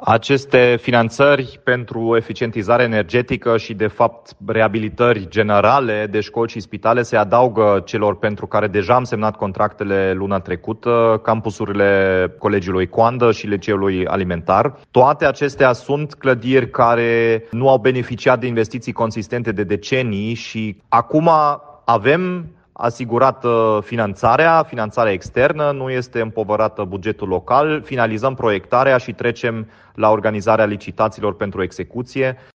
Aceste finanțări pentru eficientizare energetică și, de fapt, reabilitări generale de școli și spitale se adaugă celor pentru care deja am semnat contractele luna trecută, campusurile Colegiului Coandă și Liceului Alimentar. Toate acestea sunt clădiri care nu au beneficiat de investiții consistente de decenii și acum avem asigurată finanțarea externă, nu este împovărată bugetul local, finalizăm proiectarea și trecem la organizarea licitațiilor pentru execuție.